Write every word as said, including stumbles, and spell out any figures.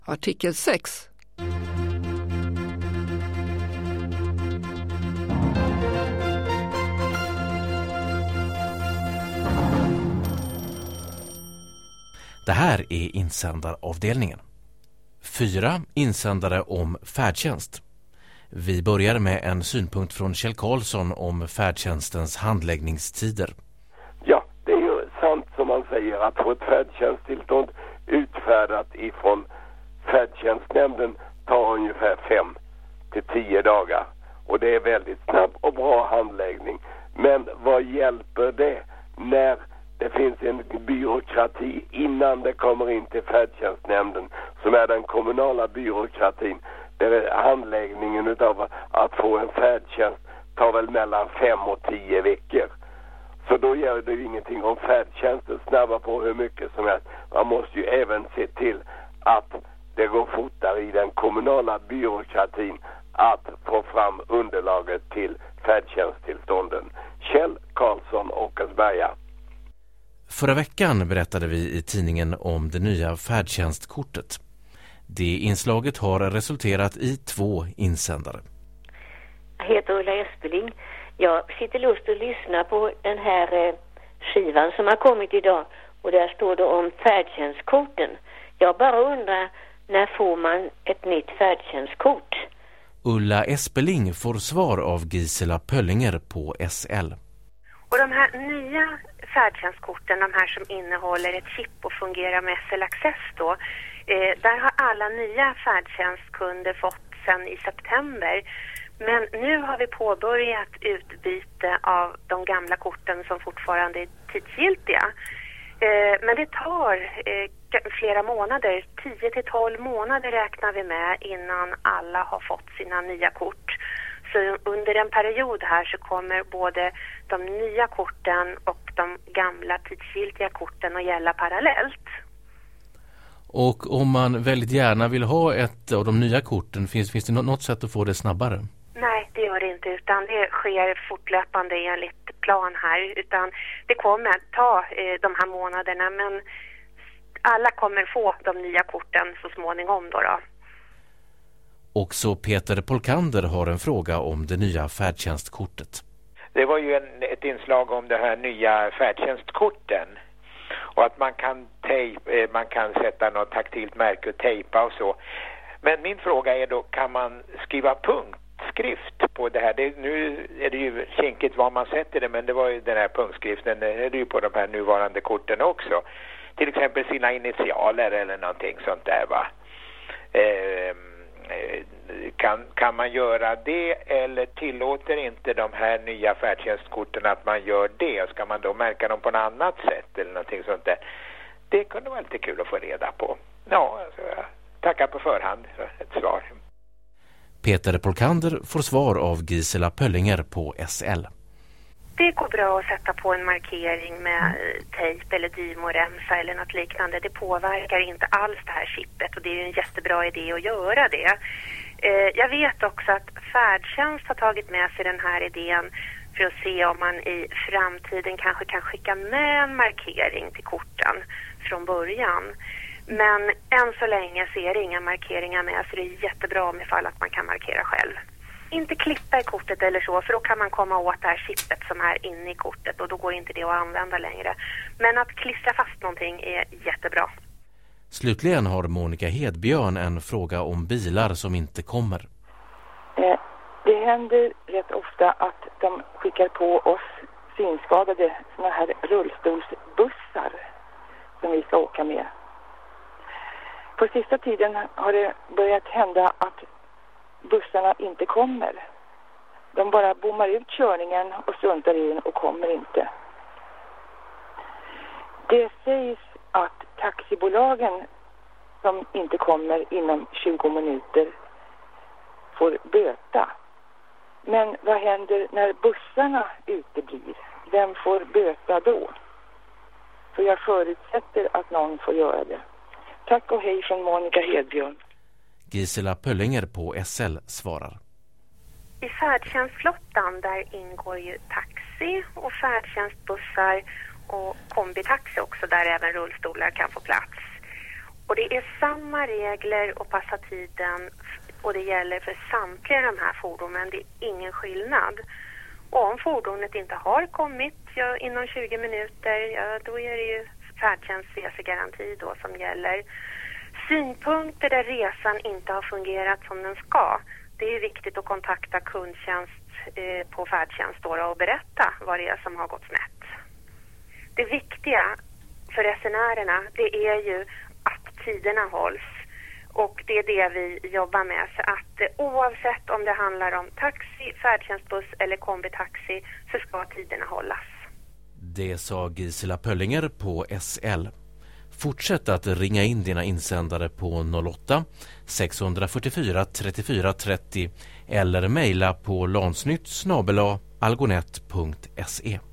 Artikel sex. Det här är insändaravdelningen. Fyra insändare om färdtjänst. Vi börjar med en synpunkt från Kjell Karlsson om färdtjänstens handläggningstider. Ja, det är ju sant som man säger att få ett färdtjänsttillstånd utfärdat ifrån färdtjänstnämnden tar ungefär fem till tio dagar. Och det är väldigt snabb och bra handläggning. Men vad hjälper det när det finns en byråkrati innan det kommer in till färdtjänstnämnden som är den kommunala byråkratin? Där handläggningen utav att få en färdtjänst tar väl mellan fem och tio veckor. Så då gör det ju ingenting om färdtjänsten snabbar på hur mycket som helst. Man måste ju även se till att det går fortare i den kommunala byråkratin att få fram underlaget till färdtjänsttillstånden. Kjell Karlsson, Åkersberga. Förra veckan berättade vi i tidningen om det nya färdtjänstkortet. Det inslaget har resulterat i två insändare. Jag heter Ulla Espeling. Jag sitter lust att lyssna på den här eh, skivan som har kommit idag. Och där står det om färdtjänstkorten. Jag bara undrar, när får man ett nytt färdtjänstkort? Ulla Espeling får svar av Gisela Pöllinger på S L. Och de här nya färdtjänstkorten, de här som innehåller ett chip och fungerar med S L Access då, eh, där har alla nya färdtjänstkunder fått sedan i september. Men nu har vi påbörjat utbyte av de gamla korten som fortfarande är tidsgiltiga. Eh, men det tar eh, flera månader, tio till tolv månader räknar vi med innan alla har fått sina nya kort. Så under en period här så kommer både de nya korten och de gamla tidsgiltiga korten att gälla parallellt. Och om man väldigt gärna vill ha ett av de nya korten, finns, finns det något sätt att få det snabbare? Nej, det gör det inte, utan det sker fortlöpande enligt plan här. Utan det kommer att ta eh, de här månaderna, men alla kommer få de nya korten så småningom då då. Också Peter Polkander har en fråga om det nya färdtjänstkortet. Det var ju en, ett inslag om det här nya färdtjänstkorten. Och att man kan, tejp, man kan sätta något taktilt märke och tejpa och så. Men min fråga är då, kan man skriva punktskrift på det här? Det, nu är det ju kinkigt var man sätter det, men det var ju den här punktskriften, det är det ju på de här nuvarande korten också. Till exempel sina initialer eller någonting sånt där, va? Eh, kan, kan man göra det, eller tillåter inte de här nya färdtjänstkorten att man gör det? Ska man då märka dem på något annat sätt eller någonting sånt där? Det kunde vara lite kul att få reda på. Ja, alltså, jag tackar på förhand för ett svar. Peter Polkander får svar av Gisela Pöllinger på S L. Det går bra att sätta på en markering med tejp eller dymoremsa eller något liknande. Det påverkar inte alls det här chippet, och det är ju en jättebra idé att göra det. Jag vet också att färdtjänst har tagit med sig den här idén för att se om man i framtiden kanske kan skicka med en markering till korten från början. Men än så länge ser det inga markeringar med, så det är jättebra om ifall att man kan markera själv. Inte klippa i kortet eller så, för då kan man komma åt det här chippet som är inne i kortet, och då går inte det att använda längre. Men att klistra fast någonting är jättebra. Slutligen har Monica Hedbjörn en fråga om bilar som inte kommer. Eh, det händer rätt ofta att de skickar på oss synskadade såna här rullstolsbussar som vi ska åka med. På sista tiden har det börjat hända att bussarna inte kommer. De bara bommar ut körningen och struntar i den och kommer inte. Det sägs att taxibolagen som inte kommer inom tjugo minuter får böta. Men vad händer när bussarna uteblir? Vem får böta då? Så jag förutsätter att någon får göra det. Tack och hej från Monica Hedbjörn. Gisela Pöllinger på S L svarar. I färdtjänstflottan där ingår ju taxi och färdtjänstbussar och kombitaxi också, där även rullstolar kan få plats. Och det är samma regler att passa tiden och det gäller för samtliga de här fordonen. Det är ingen skillnad. Och om fordonet inte har kommit ja, inom tjugo minuter, ja, då är det ju färdtjänstresegaranti då som gäller. Synpunkter där resan inte har fungerat som den ska, det är viktigt att kontakta kundtjänst eh, på färdtjänst då och berätta vad det är som har gått snett. Det viktiga för resenärerna, det är ju att tiderna hålls. Och det är det vi jobbar med. Så att eh, oavsett om det handlar om taxi, färdtjänstbuss eller kombitaxi så ska tiderna hållas. Det sa Gisela Pöllinger på S L. Fortsätt att ringa in dina insändare på noll åtta sex fyra fyra trettiofyra trettio eller mejla på lansnytt snabel-a algonet punkt se.